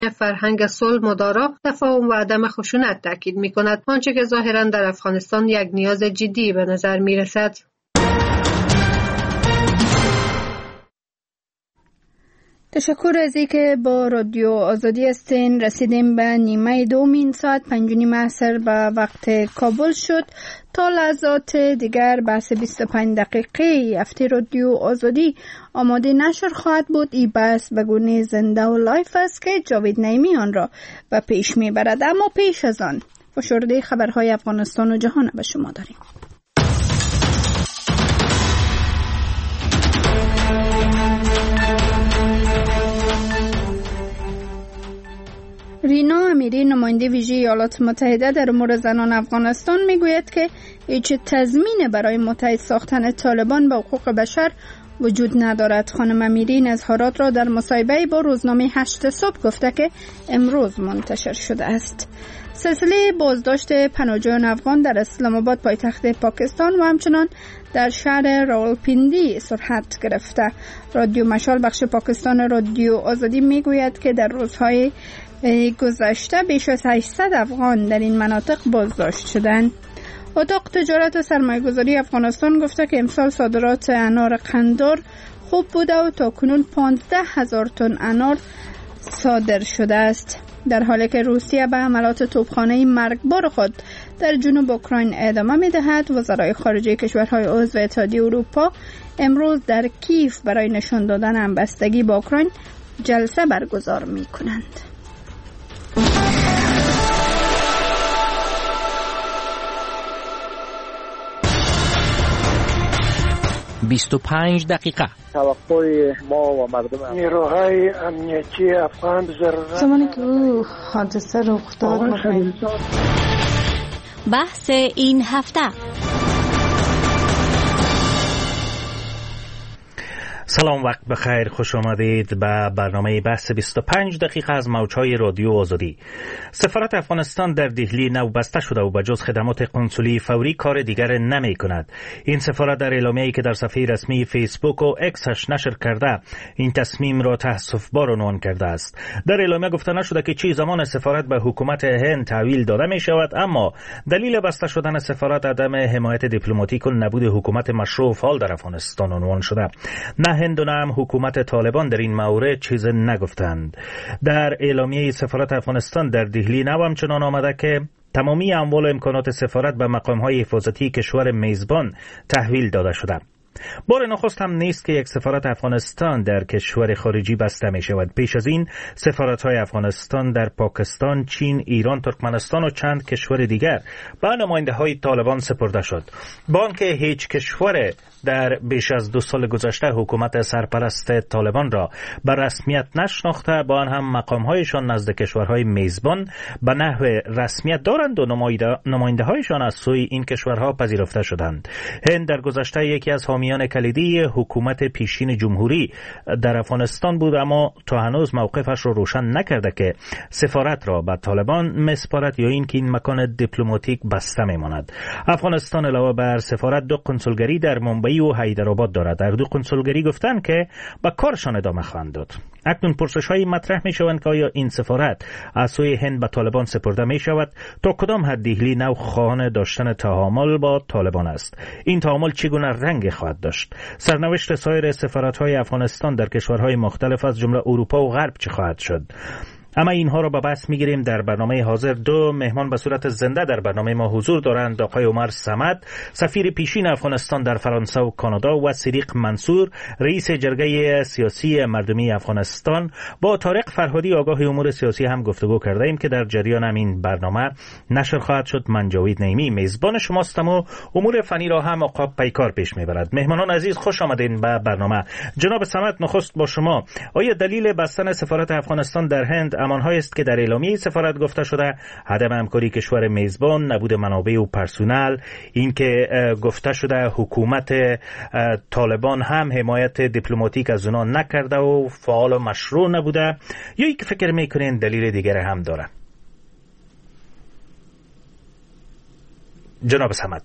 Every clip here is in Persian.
فرهنگ صلح مدارا، تفاهم و عدم خشونت تاکید می‌کند، آنچه که ظاهراً در افغانستان یک نیاز جدی به نظر می‌رسد. تشکر از اینکه با رادیو آزادی هستین. رسیدیم به نیمه دومین ساعت 5:30 عصر به وقت کابل شد. تا لحظات دیگر بحث 25 دقیقه هفته رادیو آزادی آماده نشر خواهد بود. این بحث به گونه زنده و لایف است که جاوید نعیمی آن را به پیش میبرد. اما پیش از آن فشرده خبرهای افغانستان و جهان به شما داریم. رینا امیری، نماینده ویژه ایالات متحده در امور زنان افغانستان، میگوید که هیچ تضمین برای متحد ساختن طالبان به حقوق بشر وجود ندارد. خانم امیری این اظهارات را در مصاحبه با روزنامه 8 صبح گفته که امروز منتشر شده است. سلسله بازداشت پناهجویان افغان در اسلام آباد پایتخت پاکستان و همچنان در شهر راولپیندی سرعت گرفته. رادیو مشال بخش پاکستان رادیو آزادی میگوید که در روزهای گذشته بیش از 800 افغان در این مناطق بازداشت شدند. اتاق تجارت و سرمایه‌گذاری افغانستان گفته که امسال صادرات انار قندار خوب بوده و تاکنون 15,000 تن انار صادر شده است. در حالی که روسیه به حملات توپخانه‌ای مرگبار خود در جنوب اوکراین ادامه می‌دهد، وزرای خارجه کشورهای عضو اتحادیه اروپا امروز در کیف برای نشان دادن همبستگی با اوکراین جلسه برگزار می‌کنند. 25 دقیقه. توقع ما و مردم نیروهای امنیتی افغان زمانی که او حادثه رخ داد بحث این هفته. سلام، وقت بخیر، خوش آمدید به برنامه بحث 25 دقیقه از موجهای رادیو آزادی. سفارت افغانستان در دهلی نو بسته شده و به جز خدمات قنسولی فوری کار دیگر نمی کند. این سفارت در اعلامیه‌ای که در صفحه رسمی فیسبوک و اکسش نشر کرده این تصمیم را تأسف‌بار عنوان کرده است. در اعلامیه گفته نشده که چه زمان سفارت به حکومت هند تحویل داده می شود، اما دلیل بسته شدن سفارت عدم حمایت دیپلماتیک و نبود حکومت مشروع و فعال در افغانستان عنوان شده. نه هند و نه هم حکومت طالبان در این مورد چیز نگفتند. در اعلامیه سفارت افغانستان در دهلی نو همچنان آمده که تمامی اموال و امکانات سفارت به مقام‌های حفاظتی کشور میزبان تحویل داده شده. بار نخست هم نیست که یک سفارت افغانستان در کشور خارجی بسته می شود. پیش از این سفارت‌های افغانستان در پاکستان، چین، ایران، ترکمنستان و چند کشور دیگر به نماینده‌های طالبان سپرده شد. با آنکه هیچ کشور در بیش از 2 سال گذشته حکومت سرپرست طالبان را به رسمیت نشناخته، با آن هم مقام‌هایشان نزد کشورهای میزبان به نحو رسمیت دارند و نماینده‌هایشان از سوی این کشورها پذیرفته شدند. هند در گذشته یکی از حامیان کلیدی حکومت پیشین جمهوری در افغانستان بود، اما تا هنوز موقفش را روشن نکرده که سفارت را به طالبان مسپارد یا اینکه این مکان دیپلماتیک بسته میماند. افغانستان علاوه بر سفارت 2 کنسولگری در ممبئی و حیدرآباد دارد. در 2 کنسولگری گفتند که به کارشان ادامه خواهند داد. اکنون پرسش‌هایی مطرح می‌شوند که آیا این سفارت از سوی هند به طالبان سپرده می‌شود؟ تا کدام حد دهلی نو خواهان داشتن تعامل با طالبان است؟ این تعامل چگونه رنگ خواهد داشت؟ سرنوشت سایر سفارت‌های افغانستان در کشورهای مختلف از جمله اروپا و غرب چه خواهد شد؟ اما اینها را به بحث می‌گیریم. در برنامه حاضر 2 مهمان به صورت زنده در برنامه ما حضور دارند. آقای عمر صمد، سفیر پیشین افغانستان در فرانسه و کانادا، و صدیق منصور، رئیس جرگه سیاسی مردمی افغانستان. با طارق فرهادی، آگاه امور سیاسی هم گفتگو کرده ایم که در جریان همین برنامه نشر خواهد شد. من جاوید نعیمی میزبان شماستم و امور فنی را هم آقا پیکار پیش میبرد. مهمانان عزیز، خوش آمدین به برنامه. جناب صمد، نخست با شما. آیا دلیل بستن سفارت افغانستان در هند امانهایی است که در اعلامیه سفارت گفته شده؟ عدم همکاری کشور میزبان، نبود منابع و پرسونل، این که گفته شده حکومت طالبان هم حمایت دیپلماتیک از اونا نکرده و فعال و مشروع نبوده، یا ای که فکر میکنین دلیل دیگر هم داره؟ جناب صمد.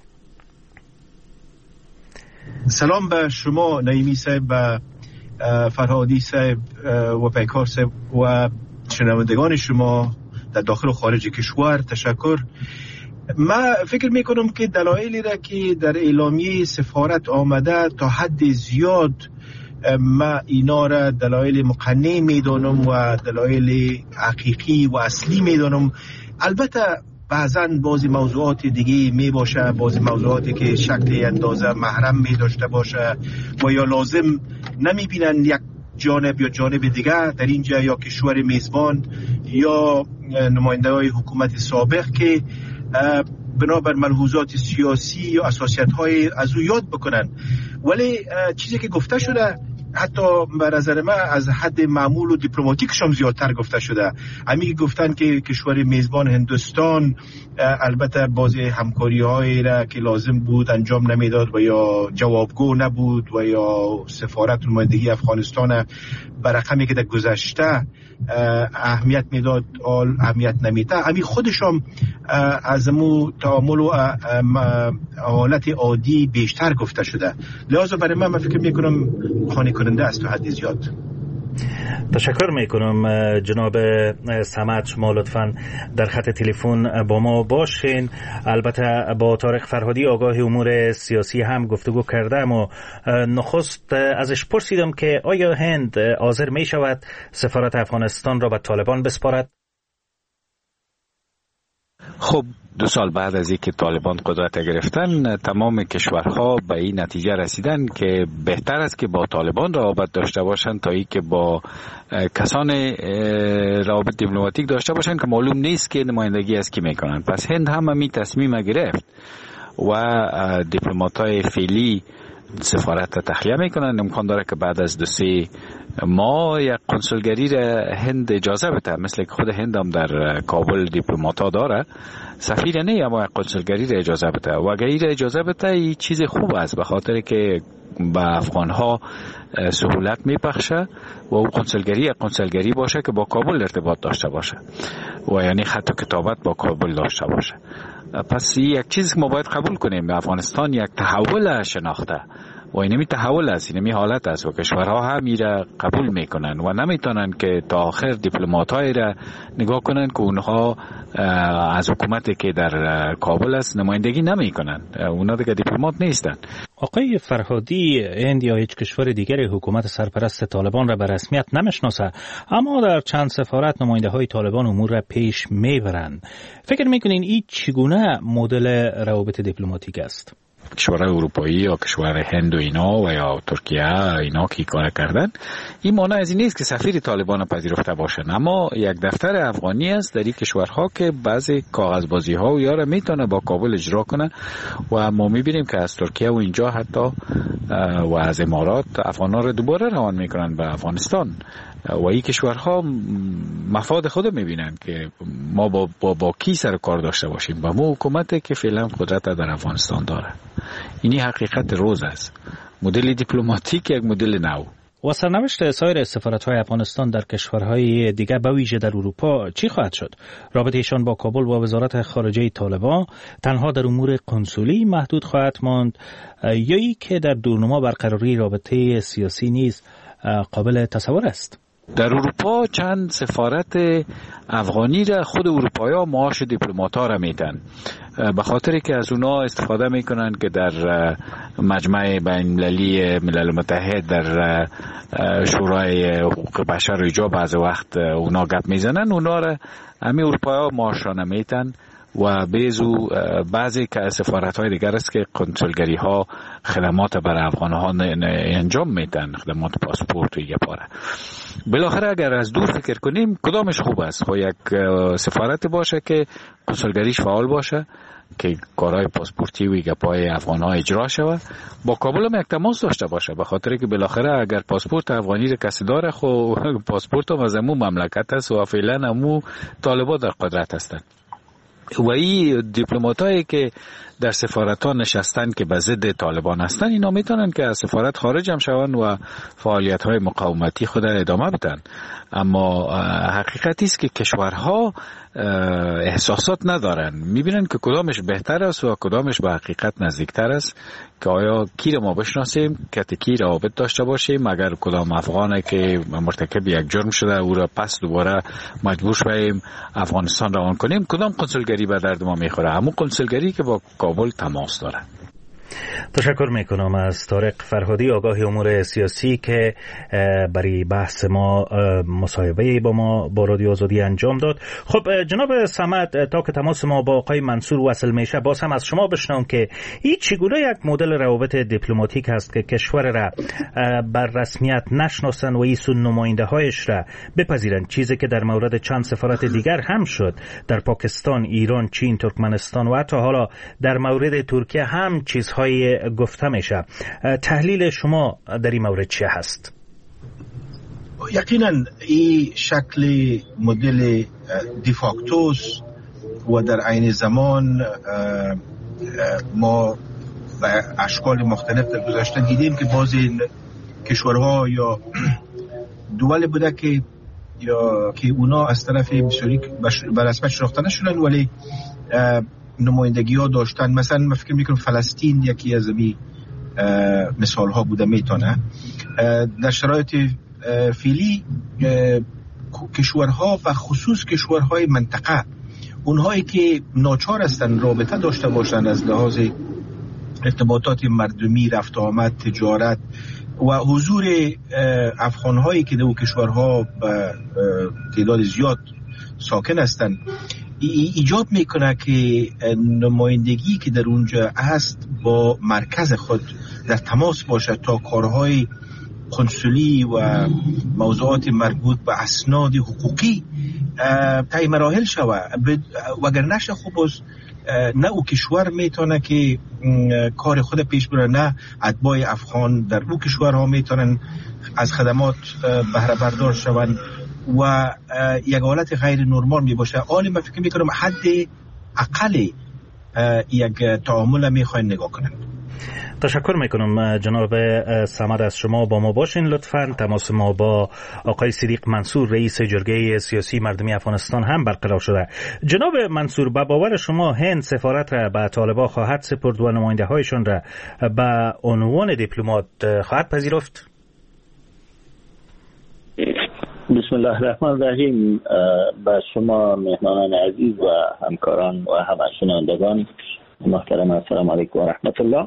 سلام به شما نعیمی صاحب و فرهادی صاحب و پیکار صاحب و شنوندگان شما در داخل و خارج کشور تشکر. من فکر میکنم که دلایلی را که در اعلامیه سفارت آمده تا حد زیاد من اینا را دلایل مقنع میدانم و دلایل حقیقی و اصلی میدانم. البته بعضا بعضی موضوعات دیگه می باشه، بعضی موضوعاتی که شکل اندازه محرم می داشته باشه و یا لازم نمی بینن یک جانب یا جانب دیگه در اینجا، یا کشور میزبان یا نماینده های حکومت سابق که بنابر ملحوظات سیاسی یا اساسیت های از او یاد بکنن. ولی چیزی که گفته شده حتی به نظر من از حد معمول و دیپلماتیکش هم زیادتر گفته شده. همین گفتن که کشور میزبان هندوستان البته بعضی همکاری‌هایی را که لازم بود انجام نمیداد و یا جوابگو نبود و یا سفارت نمایندگی افغانستان به رقمی که در گذشته اهمیت میداد اهمیت نمیده. همین خودش هم از مو تعامل و حالت عادی بیشتر گفته شده. لذا برای من فکر میکنم خانه کننده است تا حد زیاد. تشکر میکنم جناب صمد، شما لطفاً در خط تلفن با ما باشین. البته با طارق فرهادی آگاه امور سیاسی هم گفتگو کردم و نخست ازش پرسیدم که آیا هند حاضر می شود سفارت افغانستان را به طالبان بسپارد؟ خب 2 سال بعد از اینکه طالبان قدرت گرفتن، تمام کشورها به این نتیجه رسیدن که بهتر است که با طالبان روابط داشته باشند تا اینکه با کسان روابط دیپلماتیک داشته باشند که معلوم نیست که نمایندگی از کی میکنند. پس هند هم همین تصمیم گرفت و دیپلمات‌های فعلی سفارت تخلیه میکنن. امکان داره که بعد از 2-3 ماه یک کنسولگری را هند اجازه بده، مثل که خود هند هم در کابل دیپلماتا داره، سفیر نه اما یک کنسولگری را اجازه بده. و اگر این را اجازه بده این چیز خوب است، به خاطر که به افغانها سهولت میبخشه و اون کنسولگری باشه که با کابل ارتباط داشته باشه و یعنی خط و کتابت با کابل داشته باشه. پس یک چیز که ما باید قبول کنیم، به افغانستان یک تحول شناخته و اینمی تحول است، اینمی حالت است و کشورها هم ایره قبول میکنن و نمیتونن که تا آخر دیپلمات‌های را نگاه کنن که اونها از حکومتی که در کابل است نمایندگی نمیکنن، اونها دیگه دیپلمات نیستن. آقای فرهادی، هند یا هیچ کشور دیگری حکومت سرپرست طالبان را به رسمیت نمیشناسه، اما در چند سفارت نماینده های طالبان امور را پیش میبرند. فکر میکنین این چگونه مدل روابط دیپلماتیک است؟ کشور اروپایی یا کشور هند و اینا و یا ترکیه اینا که کار کردن، این معنی از این نیست که سفیر طالبان پذیرفته باشن، اما یک دفتر افغانی است در این کشورها که بعضی کاغذبازی ها و یاره میتونه با کابل اجرا کنه و ما میبینیم که از ترکیه و اینجا حتی و از امارات افغانان رو دوباره روان میکنن به افغانستان و این کشورها مفاد خود میبینن که ما با کی سر کار داشته باشیم، با مو حکومتی که فعلا قدرت در افغانستان داره. اینی حقیقت روز است. مدل دیپلماتیک یک مدل نو. و سرنوشت سایر سفارت‌های افغانستان در کشورهای دیگر به ویژه در اروپا چی خواهد شد؟ رابطه‌شان با کابل و وزارت خارجه طالبان تنها در امور کنسولی محدود خواهد ماند یا ای که در دورنما برقراری رابطه سیاسی نیز قابل تصور است؟ در اروپا چند سفارت افغانی را خود اروپایی‌ها معاش دیپلمات‌ها را میدن، به خاطری که از اونا استفاده میکنن که در مجمع بین‌المللی ملل متحد، در شورای حقوق بشر و ایجا بعض وقت اونا گپ میزنن، اونا را همین اروپایی‌ها معاش را نمیدن و بیزو بعضی که سفارت‌های دیگر است که کنسولگری ها خدمات برای افغان ها انجام میدن، خدمات پاسپورت و پاره. بالاخره اگر از دور فکر کنیم کدامش خوب است؟ خب یک سفارت باشه که کنسولگریش فعال باشه که کارهای پاسپورتی و گپای افغان ها اجرا شود، با کابل هم یک تماس داشته باشه، به خاطر که بالاخره اگر پاسپورت افغانی را کسی داره خب پاسپورت هم از امو مملکت است و فعلا امو طالبان در قدرت هستند. و این دیپلماتایی که در سفارت‌ها نشستن که به ضد طالبان هستن، اینا میتونن که از سفارت خارج هم شون و فعالیت‌های مقاومتی خود را ادامه بدن. اما حقیقتی است که کشورها احساسات ندارن، میبینن که کدامش بهتر است و کدامش به حقیقت نزدیکتر است، که آیا کی را ما بشناسیم که کی روابط داشته باشیم، اگر کدام افغانه که مرتکب یک جرم شده او را پس دوباره مجبور شویم افغانستان روان کنیم، کدام کنسولگری به درد ما میخوره؟ همون کنسولگری که با کابل تماس داره. تشکر میکنم از طارق فرهادی، آگاه امور سیاسی، که برای بحث ما مصاحبه با ما با رادیو آزادی انجام داد. خب جناب صمد، تا که تماس ما با آقای منصور وصل میشه، باز هم از شما بشنوم که این چگونه یک مدل روابط دیپلماتیک هست که کشور را بر رسمیت نشناسن و ایسون نماینده هایش را بپذیرن، چیزی که در مورد چند سفارت دیگر هم شد، در پاکستان، ایران، چین، ترکمنستان و حتی حالا در مورد ترکیه هم چیزهای گفته میشه. تحلیل شما در این مورد چه هست؟ یقینا این شکل مدل دیفاکتوس و در عین زمان ما به اشکال مختلف در گذشته دیدیم که بعضی کشورها یا دول بوده که اونا از طرف بسیاری به رسمیت شناخته نشدن ولی نمایندگی ها داشتن. مثلا من فکر میکنم فلسطین یکی از این مثال ها بوده میتونه. در شرایط فعلی کشورها و خصوص کشورهای منطقه، اونهایی که ناچار هستن رابطه داشته باشن از لحاظ ارتباطات مردمی، رفت آمد، تجارت و حضور افغانهایی که در اون کشورها به تعداد زیاد ساکن هستن، ایجاب میکنه که نمایندگی که در اونجا هست با مرکز خود در تماس باشه تا کارهای کنسولی و موضوعات مربوط به اسناد حقوقی طی مراحل شوه. وگر نشه خب نه او کشور میتونه که کار خود پیش بره، نه اتباع افغان در او کشورها میتونن از خدمات بهره بردار شون و یک حالت غیر نرمال می باشه. حالی من فکر میکنم حد اقل یک تعامل میخواین نگاه کنن. تشکر میکنم جناب صمد، از شما با ما باشین لطفاً. تماس ما با آقای صدیق منصور رئیس جرگه سیاسی مردمی افغانستان هم برقرار شده. جناب منصور، به باور شما هند سفارت را به طالبان خواهد سپرد و نماینده هایشان را به عنوان دیپلمات خواهد پذیرفت؟ بسم الله الرحمن الرحیم. با شما مهمانان عزیز و همکاران و همه شنوندگان محترم، السلام علیکم و رحمت الله.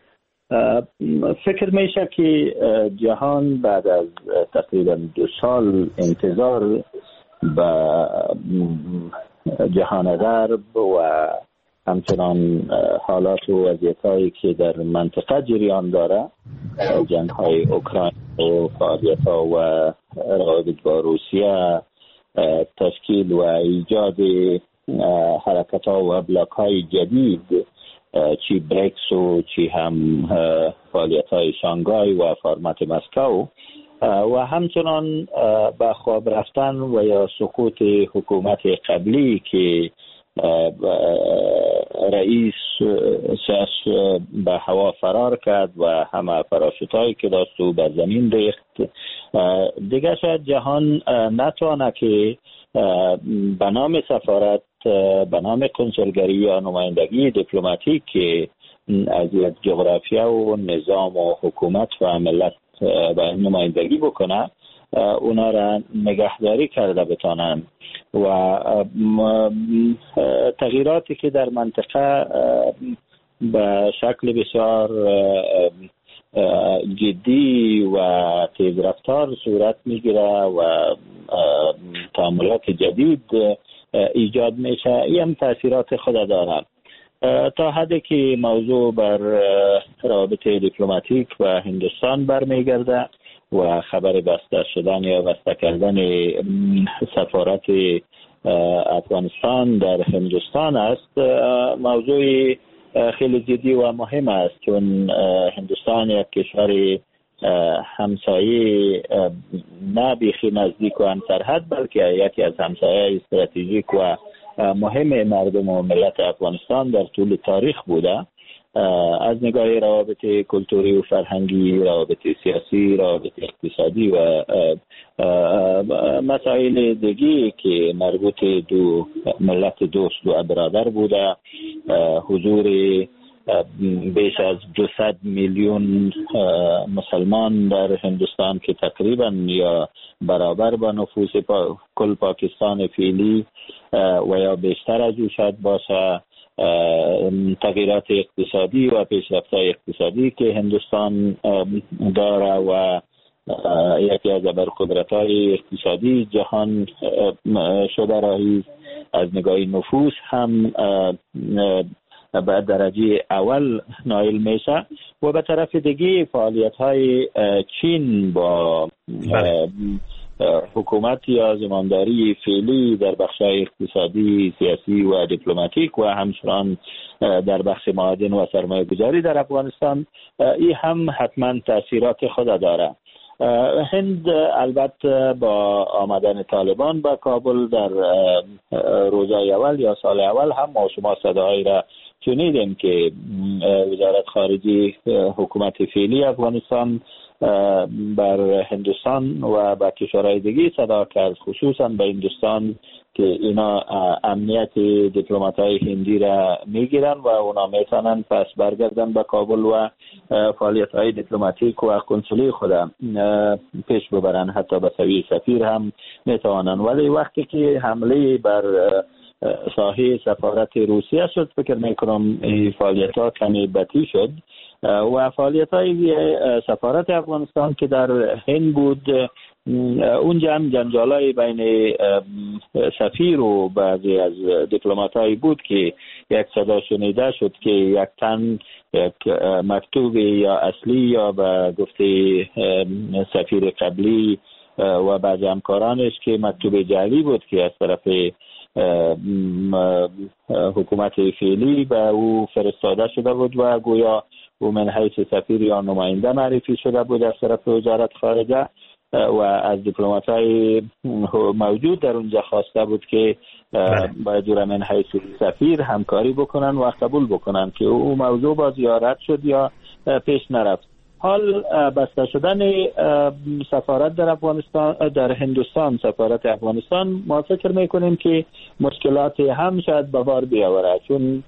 فکر میشه که جهان بعد از تقریبا 2 سال انتظار به جهان غرب و همچنان حالات و وضعیت‌هایی که در منطقه جریان داره، جنگ‌های اوکراین و فعالیت‌ها و روابط با روسیه، تشکیل و ایجاد حرکت‌ها و بلاک‌های جدید، چی بریکس و چی هم فعالیت‌های شانگهای و فرمت مسکو، و همچنان به خواب رفتن و یا سقوط حکومت قبلی که رئیس سیاس به هوا فرار کرد و همه پاراشوتایی که داشت و به زمین ریخت. دیگه شاید جهان نتوانه که به نام سفارت، به نام کنسولگری یا نمایندگی دیپلماتیک که از یک جغرافیا و نظام و حکومت و ملت به نمایندگی بکنه، اونا را نگهداری کرده بتانن و تغییراتی که در منطقه به شکل بسیار جدی و تیزرفتار صورت میگیره و تعاملات جدید ایجاد میشه، این هم تاثیرات خود داره. تا حدی که موضوع بر روابط دیپلماتیک و هندوستان برمیگرده و خبر بسته شدن یا بسته کردن سفارت افغانستان در هندوستان است، موضوع خیلی جدی و مهم است، چون هندوستان یک کشور همسایه نه بیخی نزدیک و همسرحد، بلکه یکی از همسایه استراتژیک و مهم مردم و ملت افغانستان در طول تاریخ بوده، از نگاه روابط کلتوری و فرهنگی، روابط سیاسی، روابط اقتصادی و مسائل دیگی که مربوط دو ملت دوست و برادر بوده. حضور بیش از 200 میلیون مسلمان در هندوستان که تقریبا یا برابر با نفوس کل پاکستان فعلی و یا بیشتر از او شاید باشه، تغییرات اقتصادی و پیشرفت‌های اقتصادی که هندوستان داره و یکی از ابرقدرت‌های اقتصادی جهان شده راهی از نگاه نفوس هم به درجه اول نایل میشه. و به طرف دیگه فعالیت‌های چین با حکومت یا زمانداری فعلی در بخش‌های اقتصادی، سیاسی و دیپلماتیک و همچنان در بخش معادن و سرمایه‌گذاری در افغانستان، این هم حتما تأثیرات خود داره. هند البته با آمدن طالبان به کابل در روزهای اول یا سال اول هم ما شما صداهایی را شنیدیم که وزارت خارجه حکومت فعلی افغانستان بر هندوستان و با کشورهای دیگه صدا کرد، خصوصا به هندوستان، که اینا امنیت دیپلمات‌های هندی را میگیرن و اونا میتونن پس برگردن به کابل و فعالیت‌های دیپلماتیک و کنسولی خود پیش ببرن، حتی به سوی سفیر هم میتوانن. ولی وقتی که حمله بر ساحه سفارت روسیه شد، فکر میکنم فعالیت‌ها کمی بطیء شد و فعالیت‌های سفارت افغانستان که در هند بود، اونجا هم جنجالای بین سفیر و بعضی از دیپلمات‌های بود که یک صدا شنیده شد که یک تن یک مکتوب یا اصلی یا به گفته سفیر قبلی و بعضی همکارانش که مکتوب جعلی بود که از طرف حکومت فعلی به او فرستاده شده بود و گویا او من حیث سفیر یا نماینده معرفی شده بود از طرف وزارت خارجه و از دیپلمات‌های موجود در اونجا خواسته بود که باید من حیث سفیر همکاری بکنن و قبول بکنن که او موضوع با زیارت شد یا پیش نرفت. حال بسته شدن سفارت در افغانستان، در هندوستان، سفارت افغانستان، ما فکر میکنیم که مشکلات هم شاید به بار بیاوره، چون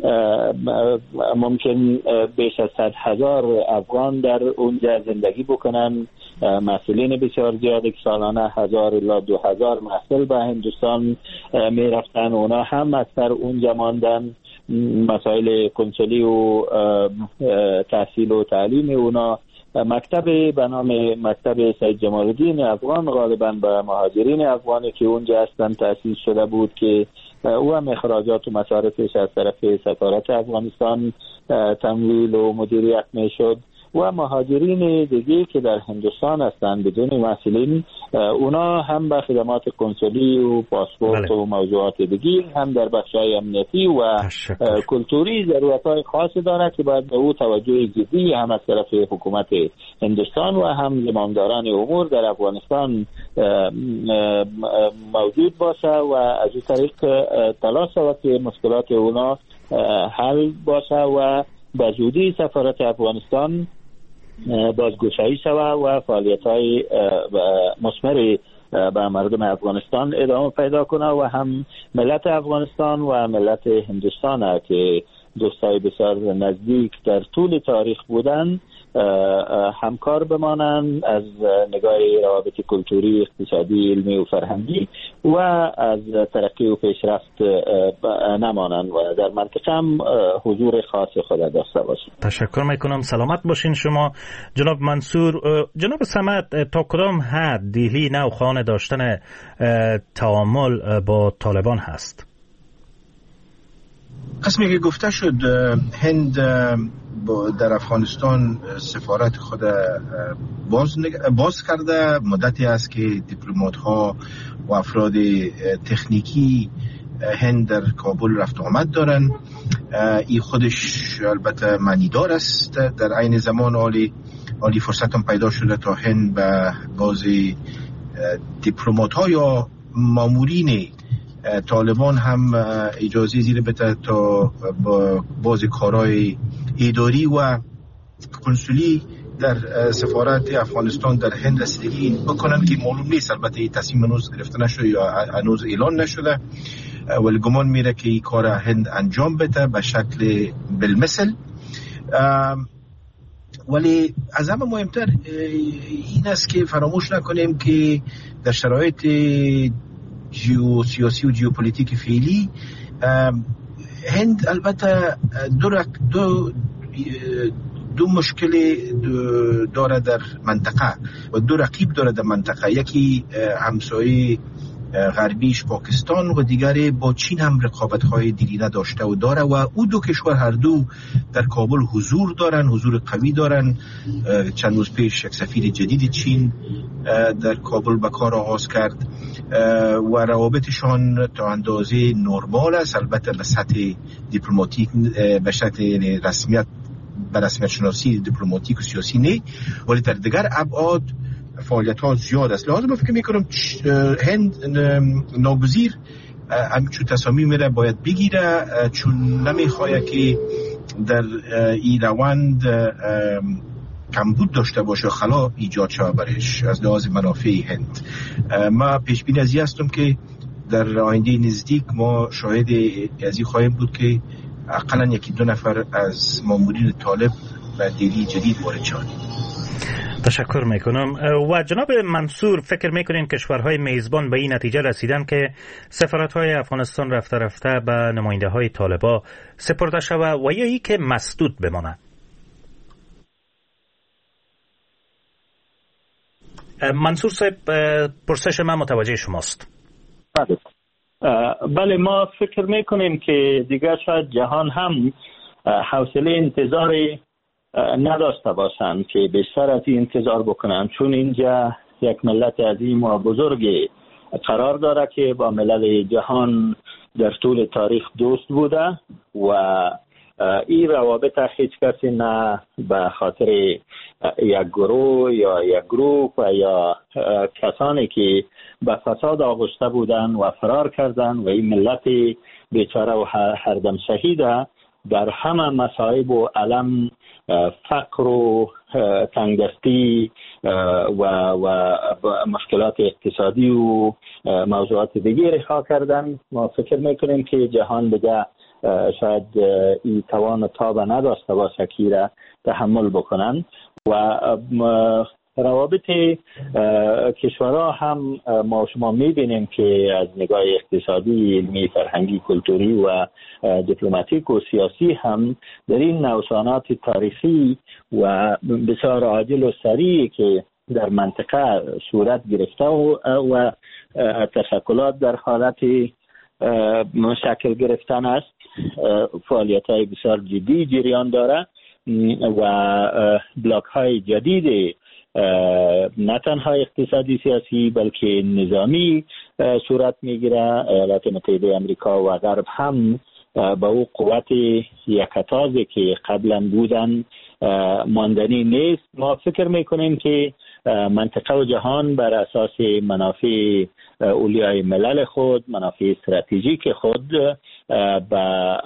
ممکن بیش از 100,000 افغان در اونجا زندگی بکنن، مسئولین بسیار زیادی که سالانه 1000 الی 2000 محصول به هندوستان میرفتن، اونا هم اکثر اونجا ماندن. مسائل کنسولی و تحصیل و تعلیم اونا، مکتب به نام مکتب سید جمال الدین افغان غالبا به مهاجرین افغانی که اونجا هستن تأسیس شده بود که او هم اخراجات و مصارفش از طرف سفارت افغانستان تمویل و مدیریت میشد و مهاجرین دیگه که در هندوستان هستند بدون مسئولین، اونا هم به خدمات کنسولی و پاسپورت و موضوعات دیگه هم در بخش‌های امنیتی و کلتوری ضرورت‌های خاصی دارد که باید به او توجه جدی هم از طرف حکومت هندوستان و هم زمامداران امور در افغانستان موجود باشه و از این طریق تلاش شود که مشکلات اونا حل باشه و به زودی سفارت افغانستان بازگشایی شود و فعالیت‌های مثمر به مردم افغانستان ادامه پیدا کنه و هم ملت افغانستان و ملت هندوستان که دوستای بسیار نزدیک در طول تاریخ بودن همکار بمانند از نگاه روابط کلتوری، اقتصادی، علمی و فرهنگی و از ترقی و پیشرفت نمانند و در منطقه هم حضور خاص خود داشته باشند. تشکر میکنم. سلامت باشین شما جناب منصور. جناب صمد، تا کدام حد دهلی نوخوان داشتن تعامل با طالبان هست؟ قسمی که گفته شد هند در افغانستان سفارت خود باز کرده، مدتی است که دیپلمات ها و افراد تکنیکی هند در کابل رفت آمد دارن. این خودش البته معنیدار است. در عین زمان عالی فرصت هم پیدا شده تا هند به بعضی دیپلمات ها یا مامورین طالبان هم اجازه زیر بده تا باز کارهای اداری و کنسولی در سفارت افغانستان در هند رسیدگی بکنن که معلوم نیست. البته این تصمیم هنوز گرفته نشده یا هنوز اعلان نشده، ولی گمان میره که این کار هند انجام بده به شکل بالمثل. ولی از همه مهمتر این است که فراموش نکنیم که در شرایط سیاسی و ژئوپلیتیک فعلی هند البته دو مشکل داره در منطقه و دو رقیب داره در منطقه. یکی همسایه غربیش پاکستان و دیگری با چین هم رقابت‌های دیرینه داشته و داره و او دو کشور هر دو در کابل حضور دارن، حضور قوی دارن. چند روز پیش یک سفیر جدید چین در کابل به کار آغاز کرد و روابطشان تا اندازه نرمال است، البته به سطح دیپلماتیک به شکل رسمیت به رسمیت شناسی دیپلماتیک و سیاسی نه، ولی در دیگر ابعاد فعالیت ها زیاد است. لازم فکر میکنم هند ناگزیر همچون تصامیم را باید بگیره، چون نمیخواه که در این روند کمبود داشته باشه، خلا ایجاد شده برش از لحاظ منافع هند. ما پیش بینی از این هستم که در آینده نزدیک ما شاهد از این خواهیم بود که اقلا یکی دو نفر از مامورین طالب و دلی جدید وارد شدند. تشکر میکنم. و جناب منصور، فکر میکنین کشورهای میزبان به این نتیجه رسیدن که سفارت‌های افغانستان رفته رفته به نماینده های طالبان سپرده شود و یا ای که مسدود بماند؟ منصور صاحب، پرسش من متوجه شماست. بله، ما فکر میکنیم که دیگه شاید جهان هم حوصله انتظار نداشته باشند که بیشتر از این انتظار بکنند، چون اینجا یک ملت عظیم و بزرگ قرار داره که با ملل جهان در طول تاریخ دوست بوده و این روابط هیچ کسی نه به خاطر یک گروه یا یک گروپ و یا کسانی که به فساد آغشته بودن و فرار کردن و این ملت بیچاره و هر دم شهیده در همه مصائب و علم، فقر و تنگدستی و مشکلات اقتصادی و موضوعات دیگه رها کردن. ما فکر میکنیم که جهان دیگه شاید این توان و تاب نداشته باشه که را تحمل بکنن و روابط کشورها هم ما شما میبینیم که از نگاه اقتصادی، علمی، فرهنگی، کلتوری و دیپلماتیک و سیاسی هم در این نوسانات تاریخی و بسیار عاجل و سریع که در منطقه صورت گرفته و تشکلات در حالت شکل گرفتن است، فعالیت های بسیار جدی جریان داره و بلاک های جدید نه تنها اقتصادی سیاسی بلکه نظامی صورت میگیره. ایالات متحده امریکا و غرب هم با او قوت یکتازی که قبلا بودن ماندنی نیست. ما فکر میکنیم که منطقه و جهان بر اساس منافع اولیای ملل خود، منافع استراتژیک خود به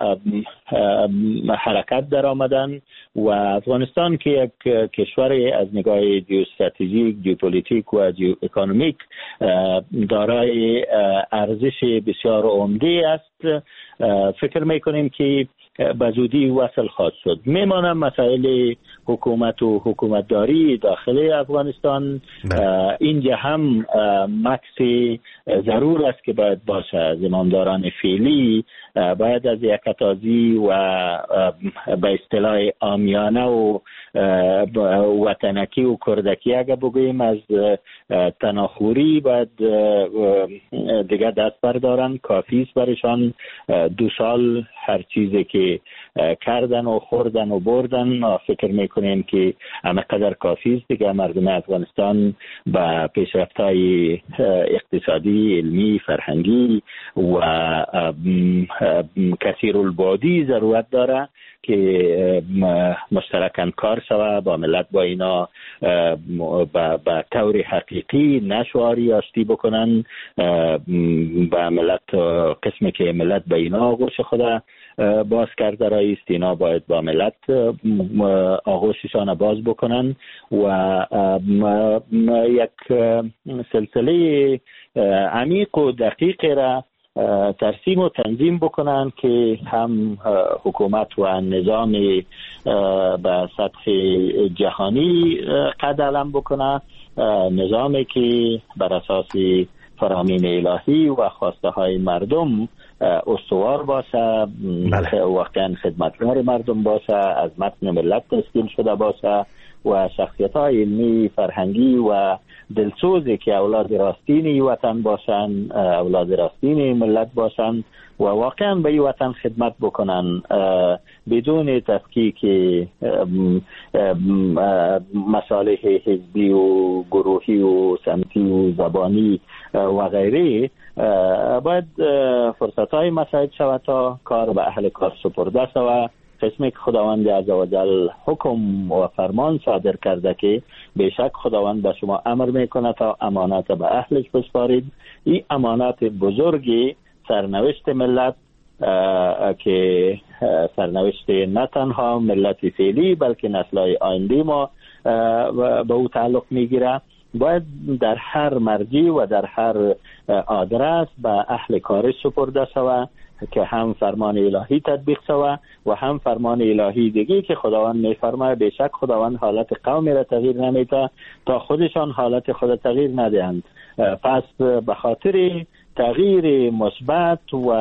حرکت در آمدن و افغانستان که یک کشور از نگاه جیوستراتژیک، جیوپولیتیک و جیو اکونومیک دارای ارزش بسیار عمده است، فکر میکنیم که به زودی وصل خواهد شد. میمانم مسائل حکومت و حکومتداری داخل افغانستان. اینجا هم مکس ضرور است که باید باشه. زمامداران فعلی باید از یکتازی و به اصطلاح عامیانه و وطنکی و کردکی اگه بگوییم از تناخوری باید دیگه دست بردارن. کافی است برشان 2 سال هر چیزی که که کردن و خوردن و بردن. ما فکر میکنیم که همقدر کافی است دیگه مردم افغانستان با پیشرفت‌های اقتصادی، علمی، فرهنگی و کثیرالبعدی ضرورت داره که مشترکاً کار شود با ملت، با اینا با طور حقیقی نشواری آشتی بکنن با ملت. قسمی که ملت به اینا آغوش خدا باز کرده رایست، اینا باید با ملت آغوششان باز بکنن و یک سلسله عمیق و دقیق را ترسیم و تنظیم بکنن که هم حکومت و نظام به سطح جهانی قد علم بکنه، نظامی که بر اساس فرامین الهی و خواسته های مردم استوار باشه، واقعا خدمتگار مردم باشه، از متن ملت تشکیل شده باشه و شخصیت های علمی، فرهنگی و دلسوزی که اولاد راستین وطن باشن، اولاد راستین ملت باشن و واقعا به این وطن خدمت بکنن بدون تفکیک مصالح حزبی و گروهی و سمتی و زبانی و غیره. باید فرصت های مساعد شود تا کار به اهل کار سپرده شود. قسمی که خداوند عزوجل حکم و فرمان صادر کرده که بیشک خداوند به شما امر میکنه تا امانت به اهلش بسپارید. این امانت بزرگی سرنوشت ملت که سرنوشت نه تنها ملت فعلی بلکه نسل‌های آینده ما به او تعلق میگیره، باید در هر مرجع و در هر آدرس به اهل کارش سپرده شود که هم فرمان الهی تطبیق شود و هم فرمان الهی دیگه که خداوند میفرماید بیشک خداوند حالت قومی را تغییر نمیده تا خودشان حالت خود تغییر ندهند. پس به خاطر تغییر مثبت و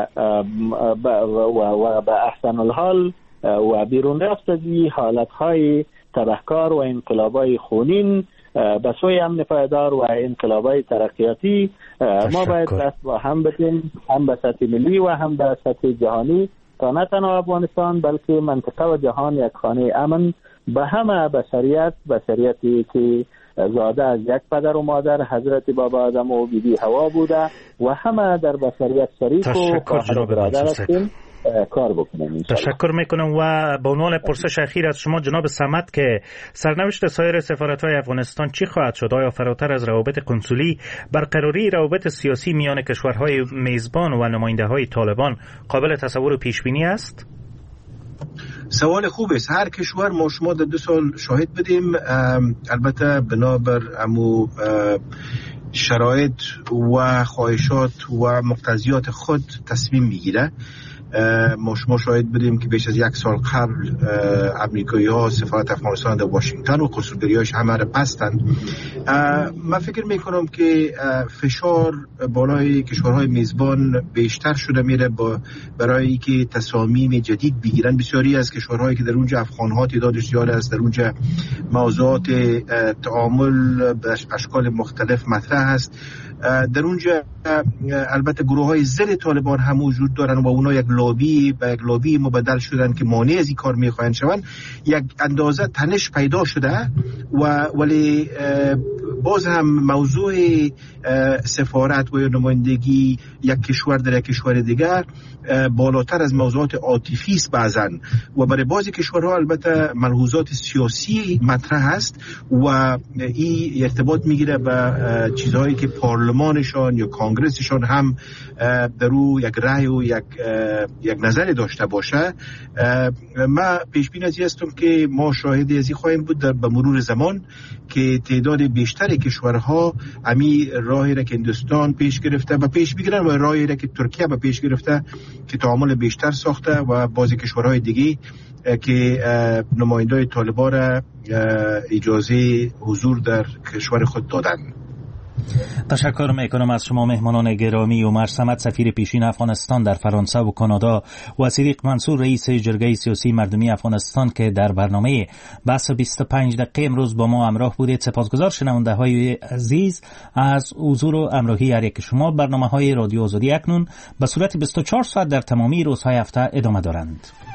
به احسن الحال و بیرون رفت از این حالتهای تبهکار و انقلابای خونین به سوی امن پایدار و انقلابای ترقیاتی ما باید دست با هم بدیم، هم به سطح ملی و هم به سطح جهانی، تا نه تنها افغانستان بلکه منطقه و جهان یک خانه امن به همه بشریتی که زاده از یک پدر و مادر حضرت بابا آدم و بیبی حوا بوده و همه در بشریت شریک و خواهر برادر هستیم کار بکنیم. تشکر میکنم و به عنوان پرسش اخیر از شما جناب صمد که سرنوشت سایر سفارت‌های افغانستان چی خواهد شد؟ آیا فراتر از روابط کنسولی برقراری روابط سیاسی میان کشورهای میزبان و نماینده‌های طالبان قابل تصور و پیش بینی است؟ سوال خوب است. هر کشور ما شما در 2 سال شاهد بدیم، البته بنابر امو شرایط و خواهشات و مقتضیات خود تصمیم میگیره. ما شما شاهد بدیم که بیش از 1 سال قبل امریکایی ها سفارت افغانستان در واشنگتن و قصولگری‌هاش همه را بستند. من فکر میکنم که فشار بالای کشورهای میزبان بیشتر شده میره برای که تصامیم جدید بگیرن. بسیاری از کشورهایی که در اونجا افغان‌ها تعدادش زیاد است، در اونجا موضوعات تعامل به اشکال مختلف مطرح است. در اونجا البته گروه‌های ضد طالبان هم وجود دارن و اونا یک لابی مبدل شدن که مانع از این کار میخواهند شوند. یک اندازه تنش پیدا شده ولی باز هم موضوع سفارت و نمایندگی یک کشور در یک کشور دیگر بالاتر از موضوعات عاطفی است بعضاً و برای بعضی کشورها البته ملحوظات سیاسی مطرح است و این ارتباط میگیره به چیزهایی که پارلمانشان یا کانگرسشان هم در او یک رأی و یک نظر داشته باشه. من پیش بینی از این هستم که ما شاهدی از این خواهیم بود به مرور زمان که تعداد بیشتر کشورها امی راهی را که هندوستان پیش گرفته و پیش میگیرن و راهی را که ترکیه به پیش گرفته که تعامل بیشتر ساخته و بعضی کشورهای دیگه که نمایندای طالبان را اجازه حضور در کشور خود دادن. تشکر میکنم از شما مهمانان گرامی. عمر صمد سفیر پیشین افغانستان در فرانسه و کانادا و صدیق منصور رئیس جرگه سیاسی مردمی افغانستان که در برنامه بحث 25 دقیقه امروز با ما همراه بودید. سپاسگزار شنونده های عزیز از حضور و همراهی هر یک شما. برنامه های رادیو آزادی اکنون به صورت 24 ساعت در تمامی روزهای هفته ادامه دارند.